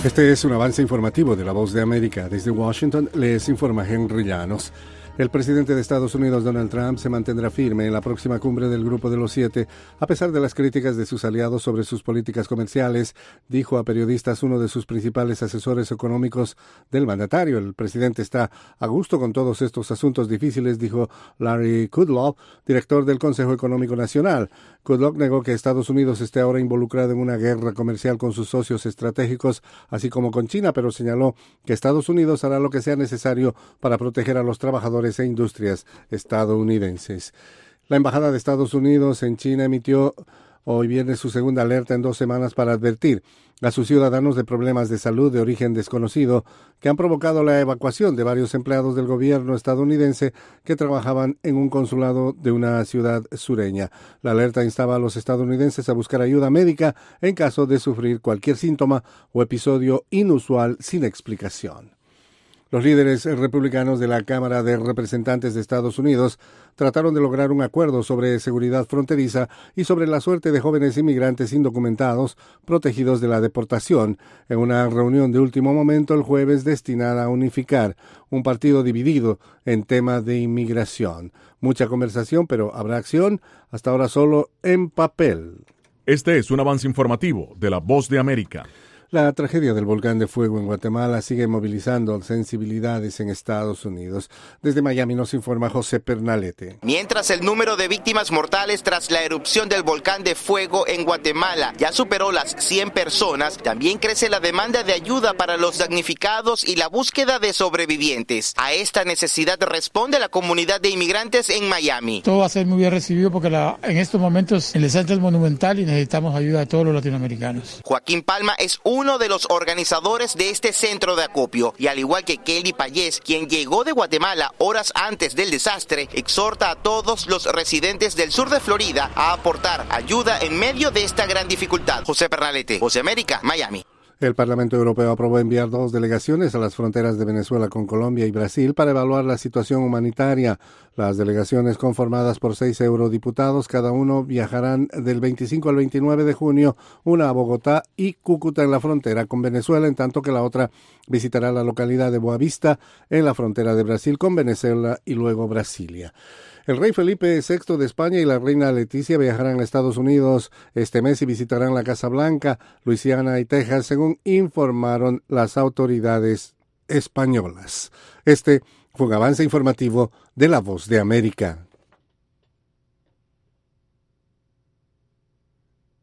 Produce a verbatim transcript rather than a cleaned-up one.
Este es un avance informativo de La Voz de América. Desde Washington les informa Henry Llanos. El presidente de Estados Unidos, Donald Trump, se mantendrá firme en la próxima cumbre del Grupo de los Siete, a pesar de las críticas de sus aliados sobre sus políticas comerciales, dijo a periodistas uno de sus principales asesores económicos del mandatario. El presidente está a gusto con todos estos asuntos difíciles, dijo Larry Kudlow, director del Consejo Económico Nacional. Kudlow negó que Estados Unidos esté ahora involucrado en una guerra comercial con sus socios estratégicos, así como con China, pero señaló que Estados Unidos hará lo que sea necesario para proteger a los trabajadores e industrias estadounidenses. La Embajada de Estados Unidos en China emitió hoy viernes su segunda alerta en dos semanas para advertir a sus ciudadanos de problemas de salud de origen desconocido que han provocado la evacuación de varios empleados del gobierno estadounidense que trabajaban en un consulado de una ciudad sureña. La alerta instaba a los estadounidenses a buscar ayuda médica en caso de sufrir cualquier síntoma o episodio inusual sin explicación. Los líderes republicanos de la Cámara de Representantes de Estados Unidos trataron de lograr un acuerdo sobre seguridad fronteriza y sobre la suerte de jóvenes inmigrantes indocumentados protegidos de la deportación en una reunión de último momento el jueves destinada a unificar un partido dividido en tema de inmigración. Mucha conversación, pero ¿habrá acción? Hasta ahora solo en papel. Este es un avance informativo de La Voz de América. La tragedia del volcán de fuego en Guatemala sigue movilizando sensibilidades en Estados Unidos. Desde Miami nos informa José Pernalete. Mientras el número de víctimas mortales tras la erupción del volcán de fuego en Guatemala ya superó las cien personas, también crece la demanda de ayuda para los damnificados y la búsqueda de sobrevivientes. A esta necesidad responde la comunidad de inmigrantes en Miami. Todo va a ser muy bien recibido porque la, en estos momentos el desastre es monumental y necesitamos ayuda de todos los latinoamericanos. Joaquín Palma es un uno de los organizadores de este centro de acopio y al igual que Kelly Payés, quien llegó de Guatemala horas antes del desastre, exhorta a todos los residentes del sur de Florida a aportar ayuda en medio de esta gran dificultad. José Pernalete, Voz de América, Miami. El Parlamento Europeo aprobó enviar dos delegaciones a las fronteras de Venezuela con Colombia y Brasil para evaluar la situación humanitaria. Las delegaciones, conformadas por seis eurodiputados, cada uno viajarán del veinticinco al veintinueve de junio, una a Bogotá y Cúcuta en la frontera con Venezuela, en tanto que la otra visitará la localidad de Boavista en la frontera de Brasil con Venezuela y luego Brasilia. El rey Felipe sexto de España y la reina Leticia viajarán a Estados Unidos este mes y visitarán la Casa Blanca, Luisiana y Texas, según informaron las autoridades españolas. Este fue un avance informativo de La Voz de América.